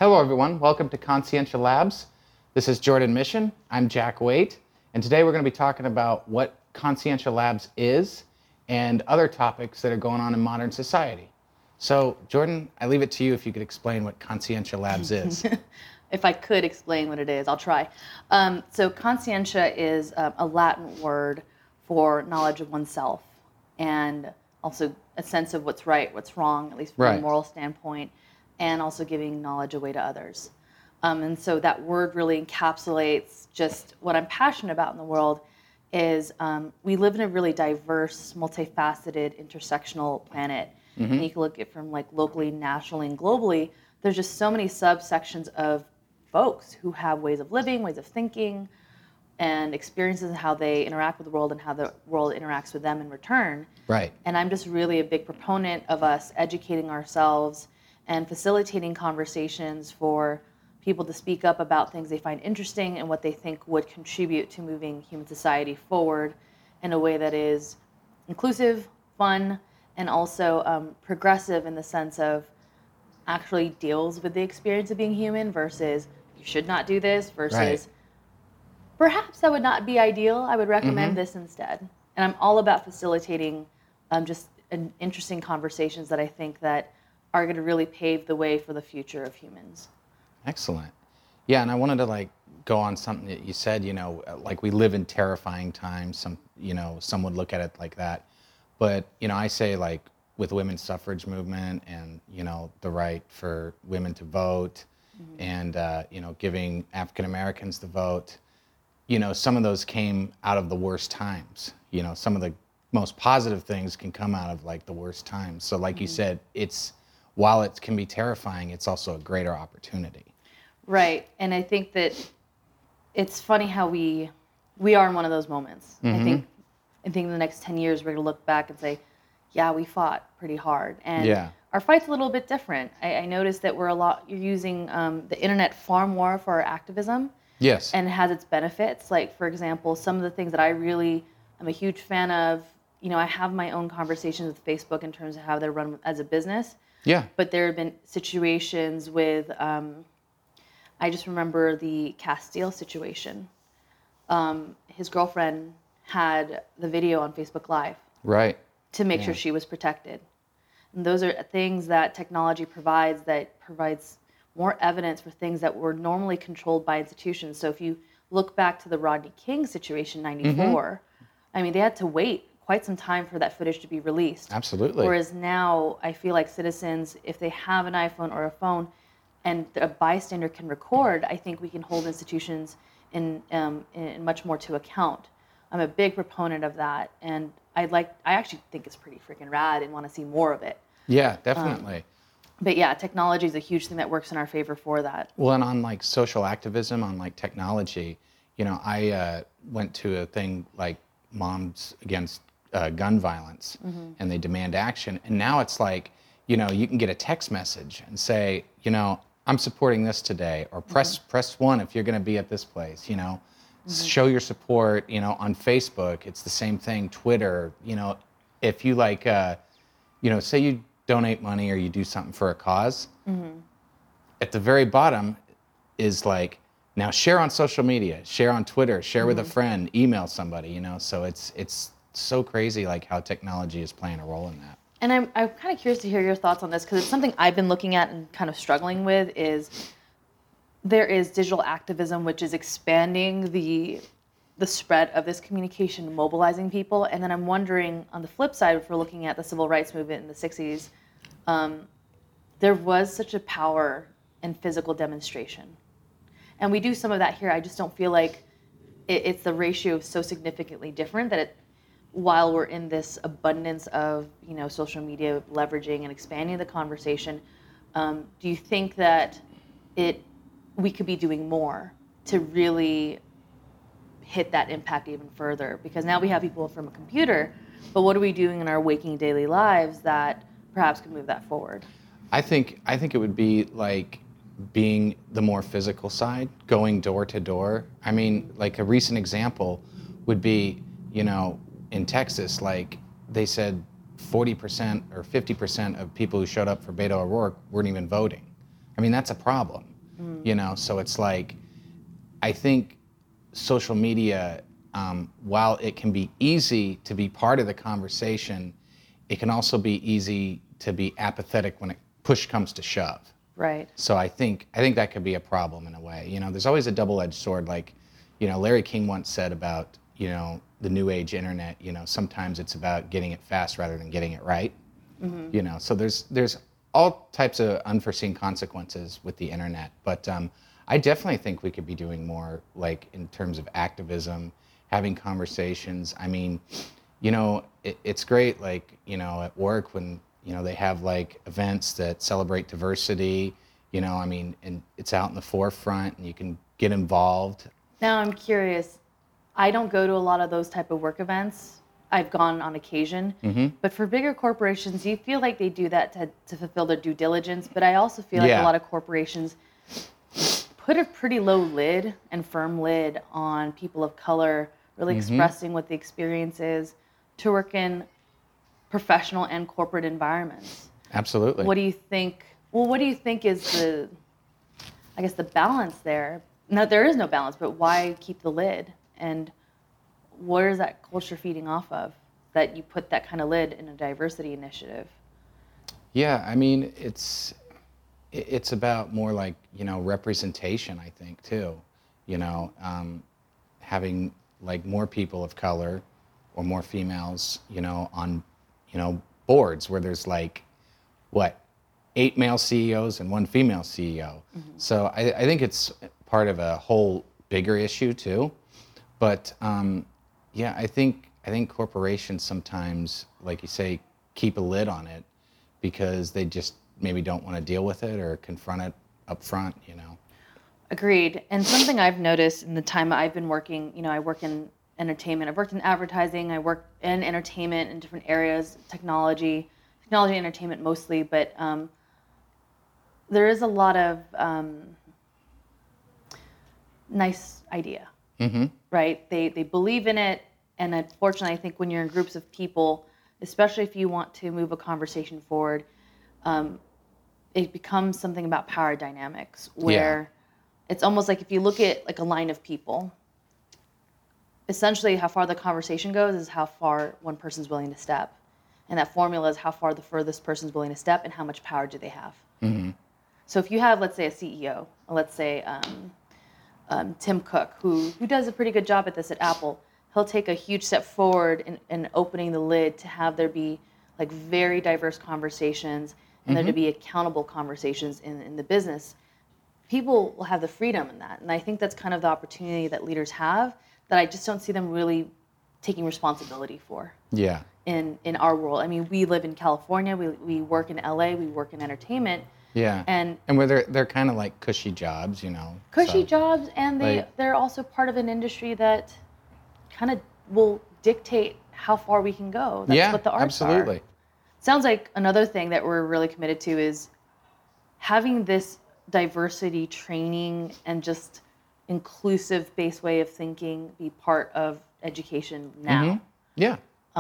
Hello, everyone. Welcome to Conscientia Labs. This is Jordan Mission. I'm Jack Waite, and today we're going to be talking about what Conscientia Labs is and other topics that are going on in modern society. So, Jordan, I leave it to you if you could explain what Conscientia Labs is. If I could explain what it is, I'll try. So conscientia is a Latin word for knowledge of oneself and also a sense of what's right, what's wrong, at least from a moral standpoint, and also giving knowledge away to others. And so that word really encapsulates just what I'm passionate about in the world is we live in a really diverse, multifaceted, intersectional planet. And you can look at it from like locally, nationally, and globally. There's just so many subsections of folks who have ways of living, ways of thinking, and experiences of how they interact with the world and how the world interacts with them in return. Right. And I'm just really a big proponent of us educating ourselves and facilitating conversations for people to speak up about things they find interesting and what they think would contribute to moving human society forward in a way that is inclusive, fun, and also progressive in the sense of actually deals with the experience of being human versus you should not do this versus perhaps that would not be ideal. I would recommend this instead. And I'm all about facilitating just interesting conversations that I think that are going to really pave the way for the future of humans. Excellent. Yeah, and I wanted to go on something that you said, we live in terrifying times. Some would look at it like that. But, I say with women's suffrage movement and, the right for women to vote and, giving African Americans the vote, some of those came out of the worst times. Some of the most positive things can come out of the worst times. So you said, while it can be terrifying, it's also a greater opportunity. Right. And I think that it's funny how we are in one of those moments. I think in the next 10 years, we're going to look back and say, yeah, we fought pretty hard. And our fight's a little bit different. I noticed that you're using the internet far more for our activism. Yes. And it has its benefits. Like, for example, some of the things that I really am a huge fan of, I have my own conversations with Facebook in terms of how they're run as a business. Yeah. But there have been situations with, I just remember the Castile situation. His girlfriend had the video on Facebook Live. Right. To make sure she was protected. And those are things that technology provides more evidence for things that were normally controlled by institutions. So if you look back to the Rodney King situation, 94, they had to wait quite some time for that footage to be released. Absolutely. Whereas now, I feel like citizens, if they have an iPhone or a phone and a bystander can record, I think we can hold institutions in much more to account. I'm a big proponent of that, and I actually think it's pretty freaking rad and want to see more of it. Yeah, definitely. But yeah, technology is a huge thing that works in our favor for that. Well, and on social activism, on technology, I went to a thing like Moms Against Gun Violence, and they demand action. And now it's you can get a text message and say, I'm supporting this today, or press 1 if you're going to be at this place, Show your support, on Facebook. It's the same thing. Twitter, if you say you donate money or you do something for a cause, at the very bottom is now share on social media, share on Twitter, share with a friend, email somebody, So it's so crazy how technology is playing a role in that. And I'm kind of curious to hear your thoughts on this because it's something I've been looking at and kind of struggling with is there is digital activism, which is expanding the spread of this communication, mobilizing people. And then I'm wondering, on the flip side, if we're looking at the civil rights movement in the 60s, there was such a power in physical demonstration. And we do some of that here. I just don't feel like it's the ratio so significantly different that while we're in this abundance of social media leveraging and expanding the conversation, do you think that we could be doing more to really hit that impact even further? Because now we have people from a computer, but what are we doing in our waking daily lives that perhaps could move that forward? I think it would be being the more physical side, going door to door. A recent example would be, in Texas, they said 40% or 50% of people who showed up for Beto O'Rourke weren't even voting. That's a problem. You know, so it's like, I think social media, while it can be easy to be part of the conversation, it can also be easy to be apathetic when push comes to shove. Right. So I think that could be a problem in a way. You know, there's always a double-edged sword. Like, you know, Larry King once said about, you know, the new age internet. You know, sometimes it's about getting it fast rather than getting it right. You know, so there's all types of unforeseen consequences with the internet. But I definitely think we could be doing more, like in terms of activism, having conversations. I mean, you know, it's great, like, you know, at work when, you know, they have like events that celebrate diversity, you know, I mean, and it's out in the forefront and you can get involved. Now I'm curious. I don't go to a lot of those type of work events. I've gone on occasion, but for bigger corporations, you feel like they do that to fulfill their due diligence. But I also feel like a lot of corporations put a pretty low lid and firm lid on people of color really expressing what the experience is to work in professional and corporate environments. Absolutely. What do you think? Well, what do you think is the balance there? No, there is no balance, but why keep the lid? And where is that culture feeding off of, that you put that kind of lid in a diversity initiative? Yeah, I mean, it's about more like, you know, representation, I think, too. You know, having like more people of color or more females, you know, on, you know, boards where there's like, 8 male CEOs and 1 female CEO. So I think it's part of a whole bigger issue too. But yeah, I think corporations sometimes, like you say, keep a lid on it because they just maybe don't want to deal with it or confront it up front, you know. Agreed. And something I've noticed in the time I've been working, you know, I work in entertainment. I've worked in advertising. I work in entertainment in different areas, technology and entertainment mostly. But there is a lot of nice idea, right? They believe in it. And unfortunately, I think when you're in groups of people, especially if you want to move a conversation forward, it becomes something about power dynamics where it's almost like if you look at like a line of people, essentially how far the conversation goes is how far one person's willing to step. And that formula is how far the furthest person's willing to step and how much power do they have. So if you have, let's say, a CEO, let's say Tim Cook, who does a pretty good job at this at Apple, he'll take a huge step forward in opening the lid to have there be like very diverse conversations and there to be accountable conversations in the business. People will have the freedom in that. And I think that's kind of the opportunity that leaders have that I just don't see them really taking responsibility for. Yeah. In our world. I mean, we live in California, we work in LA, we work in entertainment. Yeah. And where they're kind of like cushy jobs, you know. Cushy jobs, and they're also part of an industry that kind of will dictate how far we can go. That's what the arts absolutely. are. Sounds like another thing that we're really committed to is having this diversity training and just inclusive based way of thinking be part of education now. Yeah.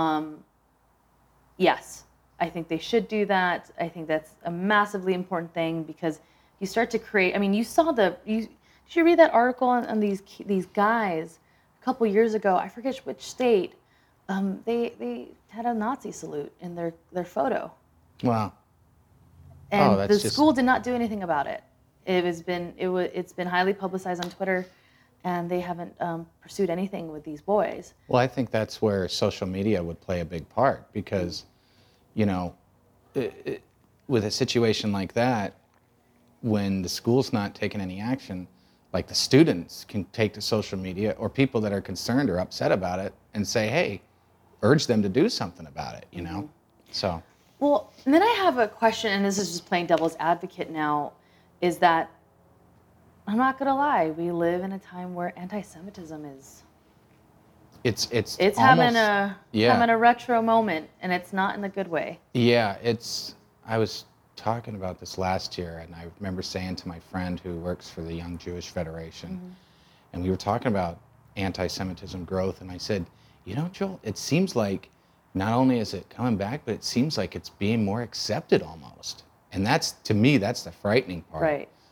Yes, I think they should do that. I think that's a massively important thing because you start to create. I mean, you saw did you read that article on these guys a couple years ago? I forget which state. They had a Nazi salute in their photo. Wow. And the school did not do anything about it. It's been highly publicized on Twitter, and they haven't pursued anything with these boys. Well, I think that's where social media would play a big part because, you know, with a situation like that, when the school's not taking any action, like the students can take to social media or people that are concerned or upset about it and say, hey, urge them to do something about it, you know? So. Well, and then I have a question, and this is just playing devil's advocate now, is that, I'm not going to lie, we live in a time where anti-Semitism is... It's almost, having a retro moment, and it's not in a good way. Yeah, I was talking about this last year, and I remember saying to my friend who works for the Young Jewish Federation, and we were talking about anti-Semitism growth, and I said, you know, Joel, it seems like not only is it coming back, but it seems like it's being more accepted almost. And that's, to me, that's the frightening part. Right.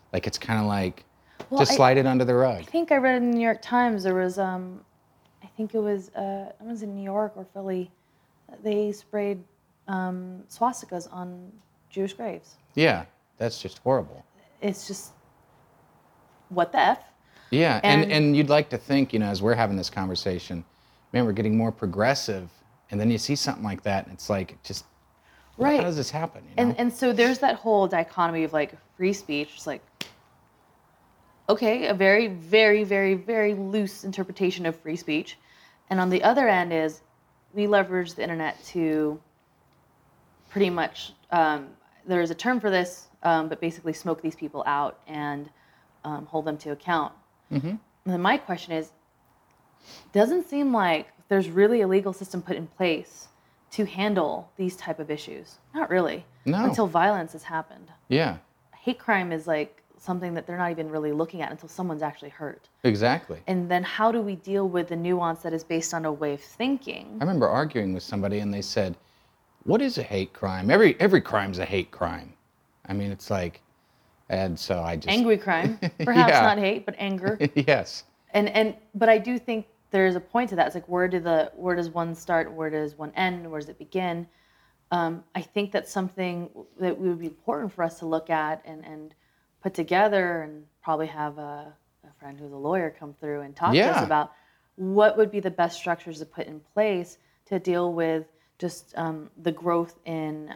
Like it's kind of like Well, just slide it under the rug. I think I read in the New York Times there was, I think it was in New York or Philly, they sprayed swastikas on Jewish graves. Yeah, that's just horrible. It's just, what the F? Yeah, and you'd like to think, as we're having this conversation, man, we're getting more progressive, and then you see something like that, and it's like, just, right. How does this happen? You know? And so there's that whole dichotomy of like free speech. It's like, okay, a very, very, very, very loose interpretation of free speech. And on the other end is we leverage the internet to pretty much, there is a term for this, but basically smoke these people out and hold them to account. Mm-hmm. And then my question is, doesn't seem like there's really a legal system put in place to handle these type of issues. Not really. No. Until violence has happened. Yeah. Hate crime is like something that they're not even really looking at until someone's actually hurt. Exactly. And then how do we deal with the nuance that is based on a way of thinking? I remember arguing with somebody and they said, what is a hate crime? Every crime's a hate crime. I mean, it's like, and so I just... Angry crime. Perhaps Yeah. not hate, but anger. Yes. But I do think there's a point to that. It's like, where does one start? Where does one end? Where does it begin? I think that's something that would be important for us to look at and put together, and probably have a friend who's a lawyer come through and talk to us about what would be the best structures to put in place to deal with just the growth in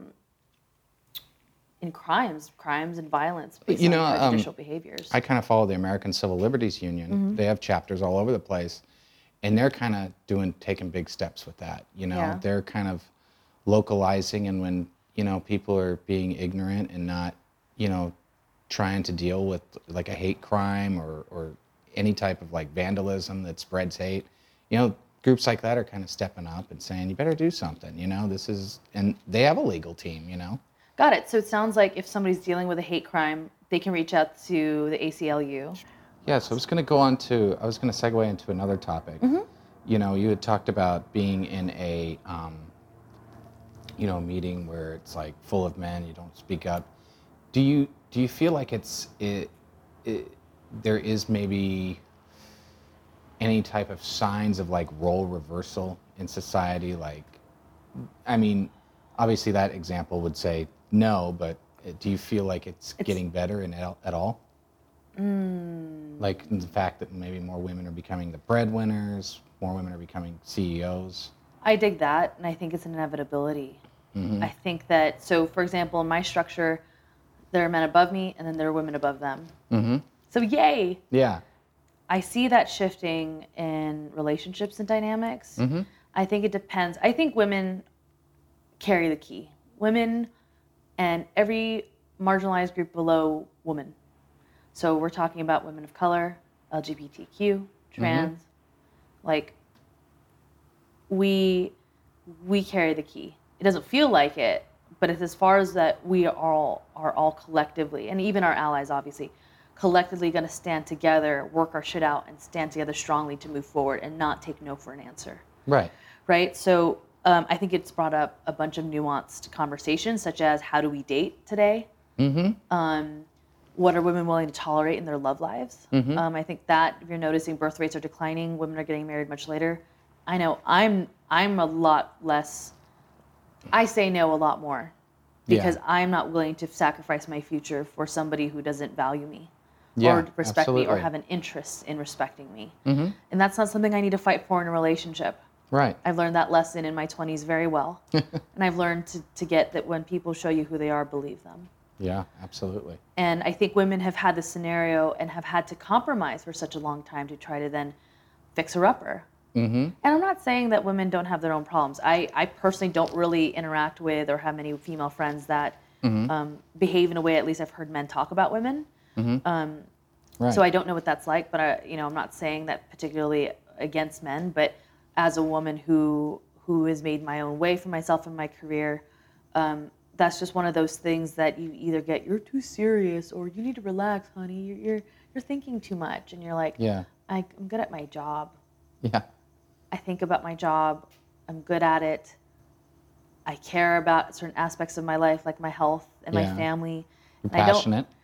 crimes and violence based on prejudicial behaviors. I kind of follow the American Civil Liberties Union. Mm-hmm. They have chapters all over the place, and they're kind of taking big steps with that. Yeah. They're kind of localizing, and when people are being ignorant and not trying to deal with like a hate crime or any type of like vandalism that spreads hate, groups like that are kind of stepping up and saying, you better do something. And they have a legal team. Got it. So it sounds like if somebody's dealing with a hate crime, they can reach out to the ACLU. Yeah, so I was going to segue into another topic. Mm-hmm. You had talked about being in a, meeting where it's like full of men, you don't speak up. Do you feel like there is maybe any type of signs of like role reversal in society? Like, I mean, obviously that example would say no, but do you feel like it's getting better at all? Like the fact that maybe more women are becoming the breadwinners, more women are becoming CEOs? I dig that, and I think it's an inevitability. Mm-hmm. I think that, so for example, in my structure, there are men above me, and then there are women above them. Mm-hmm. So yay! Yeah. I see that shifting in relationships and dynamics. Mm-hmm. I think it depends. I think women carry the key. Women and every marginalized group below woman. So we're talking about women of color, LGBTQ, trans. Mm-hmm. Like, we carry the key. It doesn't feel like it, but it's as far as that we are all collectively, and even our allies, obviously, collectively going to stand together, work our shit out, and stand together strongly to move forward and not take no for an answer. Right. Right? So I think it's brought up a bunch of nuanced conversations, such as how do we date today? Mm-hmm. What are women willing to tolerate in their love lives? Mm-hmm. I think that if you're noticing birth rates are declining, women are getting married much later. I know I'm a lot less. I say no a lot more because I'm not willing to sacrifice my future for somebody who doesn't value me or respect me or have an interest in respecting me. Mm-hmm. And that's not something I need to fight for in a relationship. Right. I've learned that lesson in my 20s very well. And I've learned to get that when people show you who they are, believe them. Yeah, absolutely. And I think women have had this scenario and have had to compromise for such a long time to try to then fix her upper. Mm-hmm. And I'm not saying that women don't have their own problems. I personally don't really interact with or have many female friends that behave in a way, at least I've heard men talk about women. Mm-hmm. Right. So I don't know what that's like, but I'm not saying that particularly against men, but as a woman who has made my own way for myself in my career, that's just one of those things that you either get, you're too serious, or you need to relax, honey. You're thinking too much, and you're like, I'm good at my job. Yeah. I think about my job. I'm good at it. I care about certain aspects of my life, like my health and my family. You're passionate.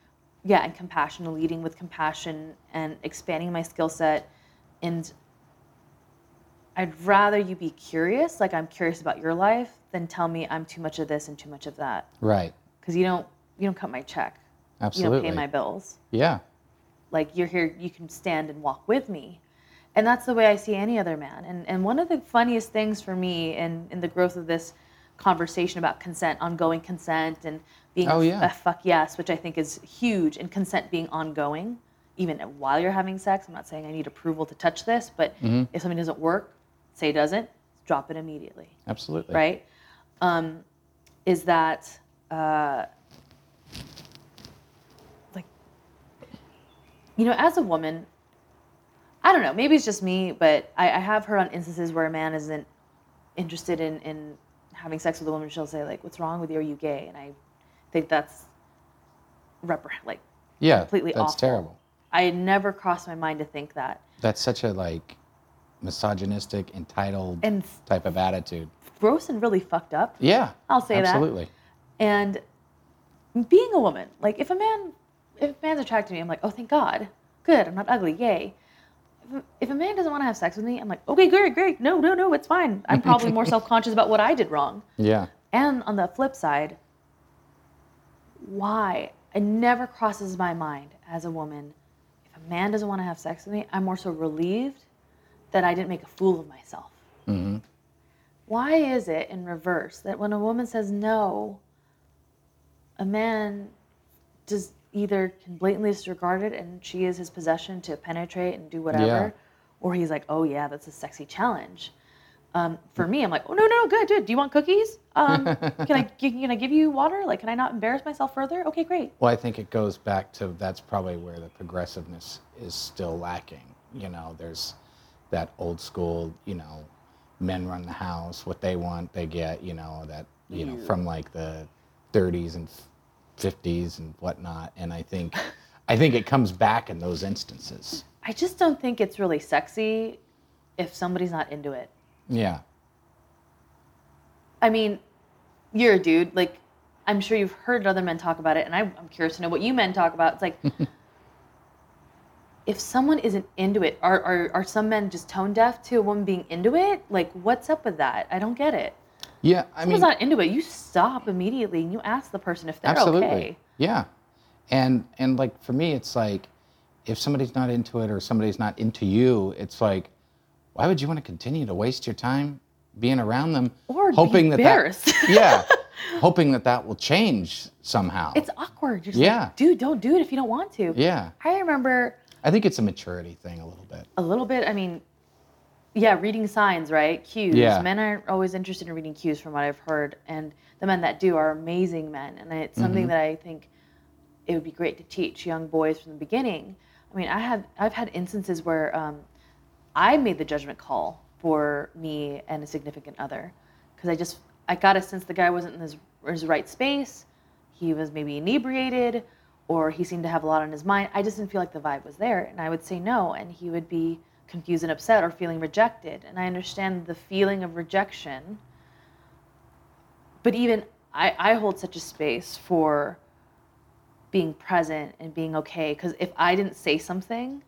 yeah, and compassion, leading with compassion and expanding my skill set. And I'd rather you be curious, like I'm curious about your life, than tell me I'm too much of this and too much of that. Right. Because you don't cut my check. Absolutely. You don't pay my bills. Yeah. Like you're here, you can stand and walk with me. And that's the way I see any other man. And one of the funniest things for me in the growth of this conversation about consent, ongoing consent, and being a fuck yes, which I think is huge, and consent being ongoing, even while you're having sex. I'm not saying I need approval to touch this, but if something doesn't work, say it doesn't, drop it immediately. Absolutely. Right? Is that, like, you know, as a woman, I don't know, maybe it's just me, but I have heard on instances where a man isn't interested in having sex with a woman, she'll say, like, what's wrong with you? Are you gay? And I think that's completely that's awful. terrible. I never crossed my mind to think that. That's such a, like, misogynistic, entitled And type of attitude. gross and really fucked up. Yeah. I'll say absolutely. that. And being a woman, like if a man's attracted to me, I'm like, oh, thank God. Good, I'm not ugly, yay. If a man doesn't want to have sex with me, I'm like, okay, great. No, it's fine. I'm probably more self-conscious about what I did wrong. Yeah. And on the flip side, why? It never crosses my mind as a woman, if a man doesn't want to have sex with me, I'm more so relieved that I didn't make a fool of myself. Mm-hmm. Why is it in reverse that when a woman says no, a man just either can blatantly disregard it and she is his possession to penetrate and do whatever, or he's like, oh yeah, that's a sexy challenge. For me, I'm like, oh no, good. Do you want cookies? Can I give you water? Like, can I not embarrass myself further? Okay, great. Well, I think it goes back to, that's probably where the progressiveness is still lacking. You know, there's that old school, you know, men run the house, what they want, they get, you know, that, you know, from like the 30s and 50s and whatnot. And I think it comes back in those instances. I just don't think it's really sexy if somebody's not into it. Yeah. I mean, you're a dude. Like, I'm sure you've heard other men talk about it, and I'm curious to know what you men talk about. It's like, if someone isn't into it, are some men just tone deaf to a woman being into it? Like, what's up with that? I don't get it. Yeah, I mean, someone's not into it, you stop immediately and you ask the person if they're absolutely. Okay. Yeah, and like for me, it's like if somebody's not into it or somebody's not into you, it's like, why would you want to continue to waste your time being around them, or hoping be embarrassed? Hoping that will change somehow. It's awkward. You're just like, dude, don't do it if you don't want to. Yeah. I remember. I think it's a maturity thing a little bit. A little bit. I mean, yeah, reading signs, right? Cues. Yeah. Men aren't always interested in reading cues, from what I've heard, and the men that do are amazing men, and it's something that I think it would be great to teach young boys from the beginning. I mean, I've had instances where I made the judgment call for me and a significant other, because I got a sense the guy wasn't in his right space. He was maybe inebriated, or he seemed to have a lot on his mind. I just didn't feel like the vibe was there, and I would say no, and he would be confused and upset or feeling rejected. And I understand the feeling of rejection, but even I hold such a space for being present and being okay, because if I didn't say something,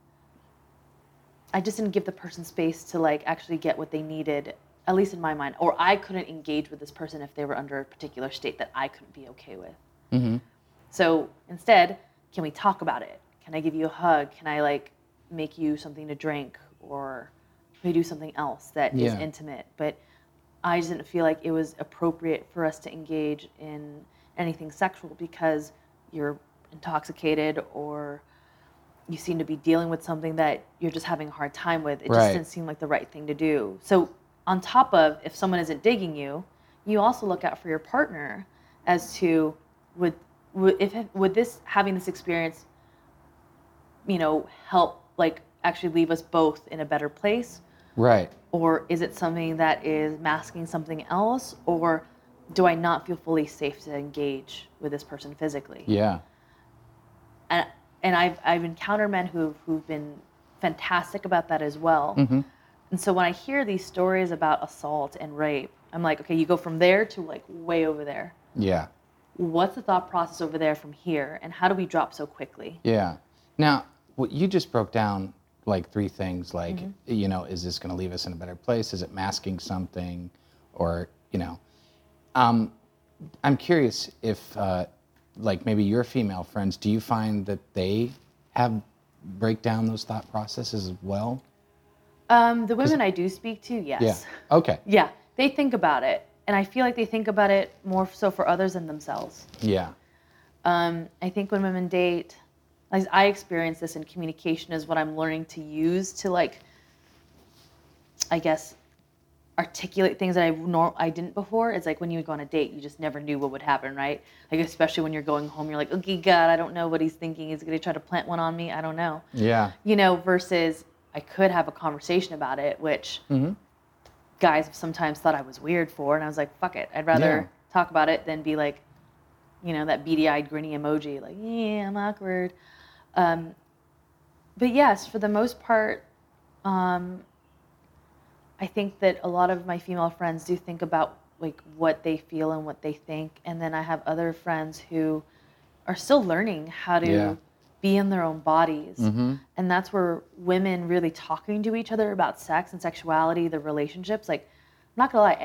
I just didn't give the person space to like actually get what they needed, at least in my mind, or I couldn't engage with this person if they were under a particular state that I couldn't be okay with. Mm-hmm. So instead, can we talk about it? Can I give you a hug? Can I like make you something to drink, or can we do something else that is intimate? But I just didn't feel like it was appropriate for us to engage in anything sexual because you're intoxicated or you seem to be dealing with something that you're just having a hard time with. It just didn't seem like the right thing to do. So on top of, if someone isn't digging you, you also look out for your partner as to would having this experience, you know, help like actually leave us both in a better place? Right. Or is it something that is masking something else? Or do I not feel fully safe to engage with this person physically? Yeah. And I've encountered men who've been fantastic about that as well. Mm-hmm. And so when I hear these stories about assault and rape, I'm like, okay, you go from there to like way over there. Yeah. what's the thought process over there from here, and how do we drop so quickly? Yeah. Now, what you just broke down like 3 things, like, you know, is this going to leave us in a better place? Is it masking something? Or, you know, I'm curious if, like maybe your female friends, do you find that they break down those thought processes as well? The women I do speak to, yes. Yeah. Okay. Yeah, they think about it, and I feel like they think about it more so for others than themselves. Yeah. I think when women date, as I experience this in communication, is what I'm learning to use to, like, I guess, articulate things that I didn't before. It's like when you go on a date, you just never knew what would happen, right? Like, especially when you're going home, you're like, okay, God, I don't know what he's thinking. Is he going to try to plant one on me? I don't know. Yeah. You know, versus I could have a conversation about it, which guys have sometimes thought I was weird for. And I was like, fuck it. I'd rather talk about it than be like, you know, that beady-eyed, grinny emoji, like, yeah, I'm awkward. But yes, for the most part, I think that a lot of my female friends do think about like what they feel and what they think. And then I have other friends who are still learning how to be in their own bodies. And that's where women really talking to each other about sex and sexuality, the relationships, like, I'm not gonna lie,